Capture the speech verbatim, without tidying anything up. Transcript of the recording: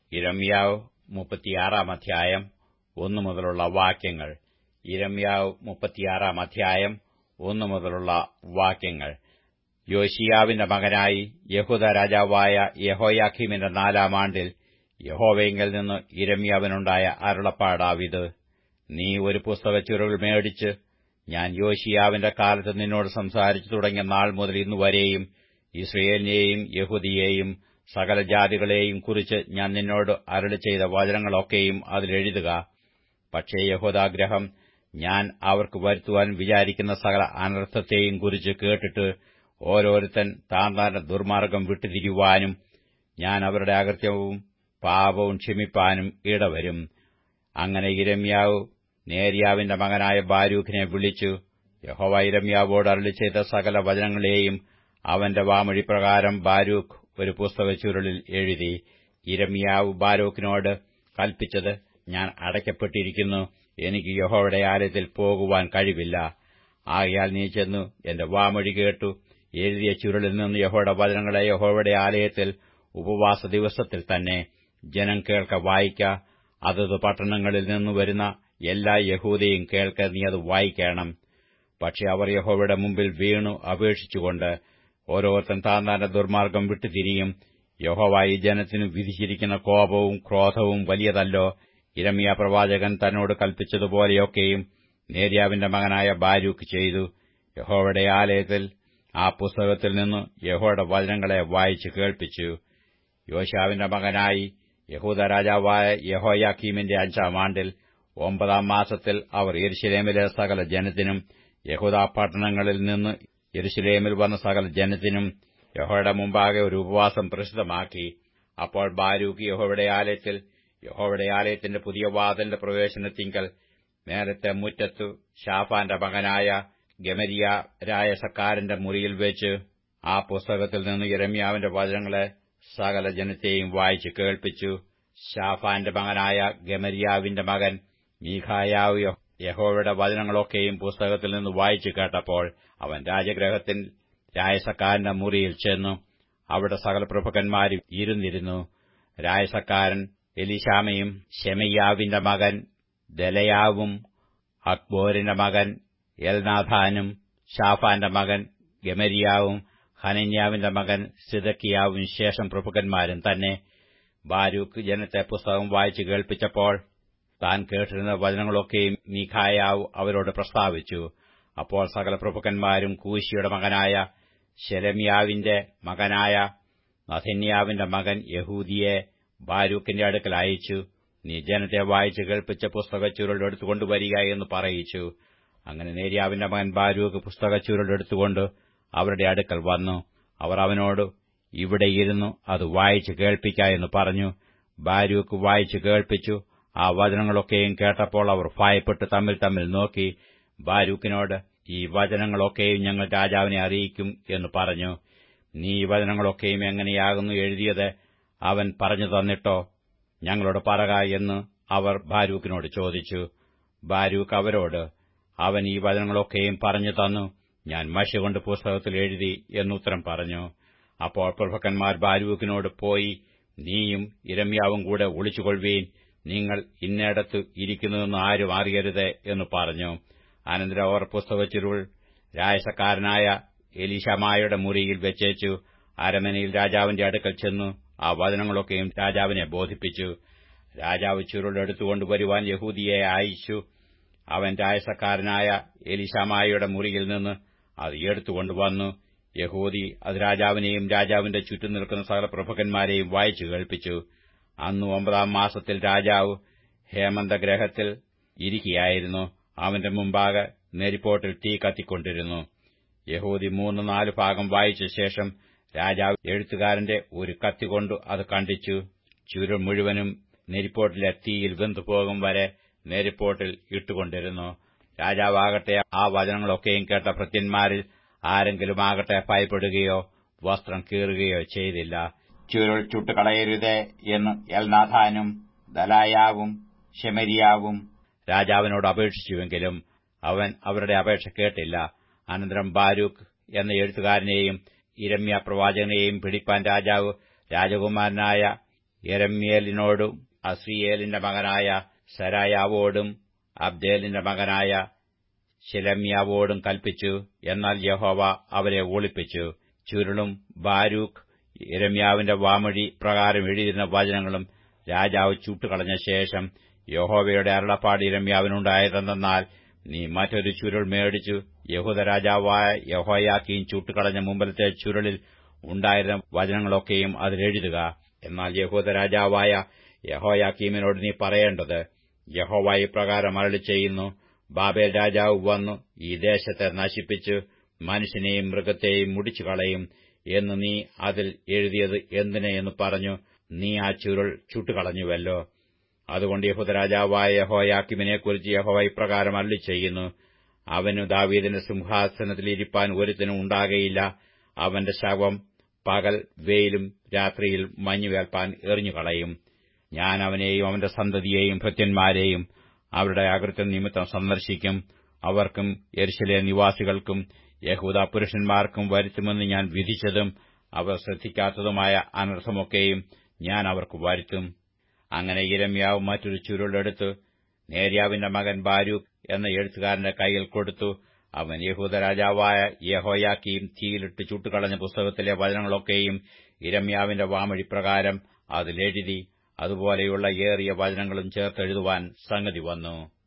യിരെമ്യാവ് മുപ്പത്തിയാറാം അധ്യായം ഒന്നു മുതലുള്ള വാക്യങ്ങൾ. യിരെമ്യാവ് മുപ്പത്തിയാറാം അധ്യായം ഒന്നു മുതലുള്ള വാക്യങ്ങൾ. യോശിയാവിന്റെ മകനായി യെഹൂദാ രാജാവായ യെഹോയാക്കീമിന്റെ നാലാം ആണ്ടിൽ യഹോവയിങ്കൽ നിന്ന് യിരെമ്യാവിനുണ്ടായ അരുളപ്പാടാവിത്. നീ ഒരു പുസ്തകച്ചുരുൾ മേടിച്ച്, ഞാൻ യോശിയാവിന്റെ കാലത്ത് നിന്നോട് സംസാരിച്ചു തുടങ്ങിയ നാൾ മുതൽ ഇന്നുവരെയും യിസ്രയേലിനെയും യഹൂദിയെയും സകല ജാതികളെയും കുറിച്ച് ഞാൻ നിന്നോട് അരുളിച്ചെയ്ത വചനങ്ങളൊക്കെയും അതിലെഴുതുക. പക്ഷേ യഹൂദാഗൃഹം ഞാൻ അവർക്ക് വരുത്തുവാൻ വിചാരിക്കുന്ന സകല അനർത്ഥത്തെയും കുറിച്ച് കേട്ടിട്ട് ഓരോരുത്തൻ താൻ താന്റെ ദുർമാർഗ്ഗം വിട്ടുതിരിയുവാനും ഞാൻ അവരുടെ അകൃത്യവും പാപവും ക്ഷമിപ്പാനും ഇടവരും. അങ്ങനെ യിരെമ്യാവ് നേര്യാവിന്റെ മകനായ ബാരൂക്കിനെ വിളിച്ചു യഹോവ യിരെമ്യാവോട് അരുളിച്ചെയ്ത സകല വചനങ്ങളെയും അവന്റെ വാമൊഴിപ്രകാരം ബാരൂക്ക് ഒരു പുസ്തകച്ചുരുളിൽ എഴുതി. യിരെമ്യാവ് ബാരൂക്കിനോട് കൽപ്പിച്ചത്, ഞാൻ അടയ്ക്കപ്പെട്ടിരിക്കുന്നു, എനിക്ക് യഹോവയുടെ ആലയത്തിൽ പോകുവാൻ കഴിവില്ല. ആകയാൽ നീ ചെന്നു എന്റെ വാമൊഴി കേട്ടു എഴുതിയ ചുരുളിൽ നിന്ന് യഹോവയുടെ വചനങ്ങളെ യഹോവയുടെ ആലയത്തിൽ ഉപവാസ ദിവസത്തിൽ തന്നെ ജനം കേൾക്ക വായിക്ക. അതത് പട്ടണങ്ങളിൽ നിന്ന് വരുന്ന എല്ലാ യഹൂദയും കേൾക്ക, നീ അത് വായിക്കണം. പക്ഷെ അവർ യഹോവയുടെ മുമ്പിൽ വീണു അപേക്ഷിച്ചുകൊണ്ട് ഓരോരുത്തൻ താൻ താന്റെ ദുർമാർഗ്ഗം വിട്ടുതിരിയും. യഹോവ ഈ ജനത്തിനു വിധിച്ചിരിക്കുന്ന കോപവും ക്രോധവും വലിയതല്ലോ. യിരെമ്യാ പ്രവാചകൻ തന്നോട് കൽപ്പിച്ചതുപോലെയൊക്കെയും നേര്യാവിന്റെ മകനായ ബാരൂക്ക് ചെയ്തു. യഹോവയുടെ ആലയത്തിൽ ആ പുസ്തകത്തിൽ നിന്ന് യഹോവയുടെ വചനങ്ങളെ വായിച്ചു കേൾപ്പിച്ചു. യോശാവിന്റെ മകനായി യഹൂദാ രാജാവായ യെഹോയാക്കീമിന്റെ അഞ്ചാം ആണ്ടിൽ ഒമ്പതാം മാസത്തിൽ അവർ യെരൂശലേമിലെ സകല ജനത്തിനും യഹൂദാ പട്ടണങ്ങളിൽ നിന്ന് യെരൂശലേമിൽ വന്ന സകല ജനത്തിനും യഹോവയുടെ മുമ്പാകെ ഒരു ഉപവാസം പ്രസിദ്ധമാക്കി. അപ്പോൾ ബാരൂക്ക് യഹോവയുടെ ആലയത്തിൽ യഹോവയുടെ ആലയത്തിന്റെ പുതിയ വാതിലിന്റെ പ്രവേശനത്തിങ്കൽ നേരത്തെ മുറ്റത്തു ശാഫാന്റെ മകനായ ഗെമര്യാ രായസക്കാരന്റെ മുറിയിൽ വെച്ച് ആ പുസ്തകത്തിൽ നിന്ന് യിരെമ്യാവിന്റെ വചനങ്ങളെ സകല ജനത്തെയും വായിച്ചു കേൾപ്പിച്ചു. ശാഫാന്റെ മകനായ ഗെമര്യാവിന്റെ മകൻ മീഖായാവ് യഹോവയുടെ വചനങ്ങളൊക്കെയും പുസ്തകത്തിൽ നിന്ന് വായിച്ചു കേട്ടപ്പോൾ അവൻ രാജഗൃഹത്തിൽ രായസക്കാരന്റെ മുറിയിൽ ചെന്നു. അവിടെ സകല പ്രഭുക്കന്മാരും ഇരുന്നിരുന്നു. രായസക്കാരൻ എലീശാമയും ശെമയ്യാവിന്റെ മകൻ ദെലയാവും അക്ബോരിന്റെ മകൻ എൽനാഥാനും ശാഫാന്റെ മകൻ ഗെമര്യാവും ഹനന്യാവിന്റെ മകൻ സിദക്കിയാവും ശേഷം പ്രഭുക്കന്മാരും തന്നെ. ബാരൂക്ക് ജനത്തെ പുസ്തകം വായിച്ചു കേൾപ്പിച്ചപ്പോൾ താൻ കേട്ടിരുന്ന വചനങ്ങളൊക്കെയും മീഖായാവ് അവരോട് പ്രസ്താവിച്ചു. അപ്പോൾ സകല പ്രഭുക്കന്മാരും കൂശിയുടെ മകനായ ശെലെമ്യാവിന്റെ മകനായ നഥന്യാവിന്റെ മകൻ യഹൂദിയെ ബാരൂക്കിന്റെ അടുക്കൽ അയച്ചു. നീ ജനത്തെ വായിച്ചു കേൾപ്പിച്ച പുസ്തകച്ചുരുൾ എടുത്തുകൊണ്ടുവരിക എന്ന് പറയിച്ചു. അങ്ങനെ നേര്യാവിന്റെ മകൻ ബാരൂക്ക് പുസ്തകച്ചുരുൾ എടുത്തുകൊണ്ട് അവരുടെ അടുക്കൽ വന്നു. അവർ അവനോട്, ഇവിടെ ഇരുന്നു അത് വായിച്ചു കേൾപ്പിക്ക എന്ന് പറഞ്ഞു. ബാരൂക്ക് വായിച്ചു കേൾപ്പിച്ചു. ആ വചനങ്ങളൊക്കെയും കേട്ടപ്പോൾ അവർ ഭയപ്പെട്ട് തമ്മിൽ തമ്മിൽ നോക്കി ബാരൂക്കിനോട്, ഈ വചനങ്ങളൊക്കെയും ഞങ്ങൾ രാജാവിനെ അറിയിക്കും എന്ന് പറഞ്ഞു. നീ ഈ വചനങ്ങളൊക്കെയും എങ്ങനെയാകുന്നു എഴുതിയത് അവൻ പറഞ്ഞു തന്നിട്ടോ, ഞങ്ങളോട് പറക എന്ന് അവർ ബാരൂക്കിനോട് ചോദിച്ചു. ബാരൂക്ക് അവരോട്, അവൻ ഈ വചനങ്ങളൊക്കെയും പറഞ്ഞു തന്നു, ഞാൻ മഷികൊണ്ട് പുസ്തകത്തിൽ എഴുതി എന്നുത്തരം പറഞ്ഞു. അപ്പോൾ പ്രഭുക്കന്മാർ ബാരൂക്കിനോട്, പോയി നീയും യിരെമ്യാവും കൂടെ ഒളിച്ചുകൊള്ളുവീൻ, നിങ്ങൾ ഇന്നേടത്ത് ഇരിക്കുന്നതെന്ന് ആരും അറിയരുത് എന്ന് പറഞ്ഞു. അനന്തരം അവർ പുസ്തകച്ചുരുൾ രായസക്കാരനായ എലീശാമായുടെ മുറിയിൽ വെച്ചേച്ചു അരമനയിൽ രാജാവിന്റെ അടുക്കൽ ചെന്നു ആ വചനങ്ങളൊക്കെയും രാജാവിനെ ബോധിപ്പിച്ചു. രാജാവ് ചുരുൾ എടുത്തുകൊണ്ടുവരുവാൻ യഹൂദിയെ അയച്ചു. അവൻ രായസക്കാരനായ എലീശാമായുടെ മുറിയിൽ നിന്ന് അത് എടുത്തുകൊണ്ടുവന്നു. യഹൂദി അത് രാജാവിനെയും രാജാവിന്റെ ചുറ്റും നിൽക്കുന്ന സകല പ്രഭുക്കന്മാരെയും വായിച്ചു കേൾപ്പിച്ചു. അന്ന് ഒമ്പതാം മാസത്തിൽ രാജാവ് ഹേമന്തഗ്രഹത്തിൽ ഇരിക്കുകയായിരുന്നു. അവന്റെ മുമ്പാകെ നെരിപ്പോട്ടിൽ തീ കത്തിക്കൊണ്ടിരുന്നു. യഹൂദി മൂന്ന് നാല് ഭാഗം വായിച്ച ശേഷം രാജാവ് എഴുത്തുകാരന്റെ ഒരു കത്തികൊണ്ടു അത് കണ്ടിച്ചു. ചുരുൾ മുഴുവനും നെരിപ്പോട്ടിലെ തീയിൽ വെന്തുപോകും വരെ നെരിപ്പോട്ടിൽ ഇട്ടുകൊണ്ടിരുന്നു. രാജാവാകട്ടെ ആ വചനങ്ങളൊക്കെയും കേട്ട ഭൃത്യന്മാരിൽ ആരെങ്കിലും ആകട്ടെ ഭയപ്പെടുകയോ വസ്ത്രം കീറുകയോ ചെയ്തില്ല. ചുരുൾ ചുട്ടുകളയരുതേ എന്ന് എൽനാഥാനും ദലായാവും ശെമര്യാവും രാജാവിനോട് അപേക്ഷിച്ചുവെങ്കിലും അവൻ അവരുടെ അപേക്ഷ കേട്ടില്ല. അനന്തരം ബാരൂക്ക് എന്ന എഴുത്തുകാരനെയും യിരെമ്യാ പ്രവാചകനെയും പിടിപ്പാൻ രാജാവ് രാജകുമാരനായ യെരമ്യേലിനോടും അസ്രീയേലിന്റെ മകനായ സരായാവോടും അബ്ദേലിന്റെ മകനായ ശെലെമ്യാവോടും കൽപ്പിച്ചു. എന്നാൽ യഹോവ അവരെ ഒളിപ്പിച്ചു. ചുരുളും ബാരൂക്ക് യിരെമ്യാവിന്റെ വാമൊഴി പ്രകാരം എഴുതിയിരുന്ന വചനങ്ങളും രാജാവ് ചുട്ടുകളഞ്ഞ ശേഷം യഹോവയുടെ അരുളപ്പാട് യിരെമ്യാവിനുണ്ടായതെന്നാൽ, നീ മറ്റൊരു ചുരുൾ മേടിച്ചു യഹൂദ രാജാവായ യെഹോയാക്കീം ചുട്ടുകളഞ്ഞ മുമ്പിലത്തെ ചുരുളിൽ ഉണ്ടായിരുന്ന വചനങ്ങളൊക്കെയും അതിലെഴുതുക. എന്നാൽ യഹൂദ രാജാവായ യെഹോയാക്കീമിനോട് നീ പറയേണ്ടത്, യഹോവ ഇപ്രകാരം അരുളിച്ചെയ്യുന്നു, ബാബേൽ രാജാവ് വന്നു ഈ ദേശത്തെ നശിപ്പിച്ചു മനുഷ്യനെയും മൃഗത്തെയും മുടിച്ചുകളയും എന്ന് നീ അതിൽ എഴുതിയത് എന്തിന് എന്ന് പറഞ്ഞു നീ ആ ചുരുൾ ചുട്ടുകളഞ്ഞുവല്ലോ. അതുകൊണ്ട് യഹൂദരാജാവായ യെഹോയാക്കീമിനെക്കുറിച്ച് യഹോവ ഇപ്രകാരം അരുളിച്ചെയ്യുന്നു, അവനു ദാവീദിന്റെ സിംഹാസനത്തിൽ ഇരിപ്പാൻ ഒരുത്തനും ഉണ്ടാകയില്ല. അവന്റെ ശവം പകൽ വെയിലും രാത്രിയിൽ മഞ്ഞുവേൽപ്പാൻ എറിഞ്ഞുകളയും. ഞാൻ അവനെയും അവന്റെ സന്തതിയെയും ഭൃത്യന്മാരെയും അവരുടെ അകൃത്യം നിമിത്തം സന്ദർശിക്കും. അവർക്കും യെരൂശലേം നിവാസികൾക്കും യഹൂദാ പുരുഷന്മാർക്കും വരുത്തുമെന്ന് ഞാൻ വിധിച്ചതും അവർ ശ്രദ്ധിക്കാത്തതുമായ അനർത്ഥമൊക്കെയും ഞാൻ അവർക്ക് വരുത്തും. അങ്ങനെ യിരെമ്യാവ് മറ്റൊരു ചുരുളെടുത്ത് നേര്യാവിന്റെ മകൻ ബാരൂക്ക് എന്ന എഴുത്തുകാരന്റെ കൈയിൽ കൊടുത്തു. അവൻ യഹൂദ രാജാവായ യെഹോയാക്കീം തീയിലിട്ട് ചുട്ടുകളഞ്ഞ പുസ്തകത്തിലെ വചനങ്ങളൊക്കെയും യിരെമ്യാവിന്റെ വാമൊഴിപ്രകാരം അതിലെഴുതി. അതുപോലെയുള്ള ഏറിയ വചനങ്ങളും ചേർത്തെഴുതുവാൻ സംഗതി വന്നു.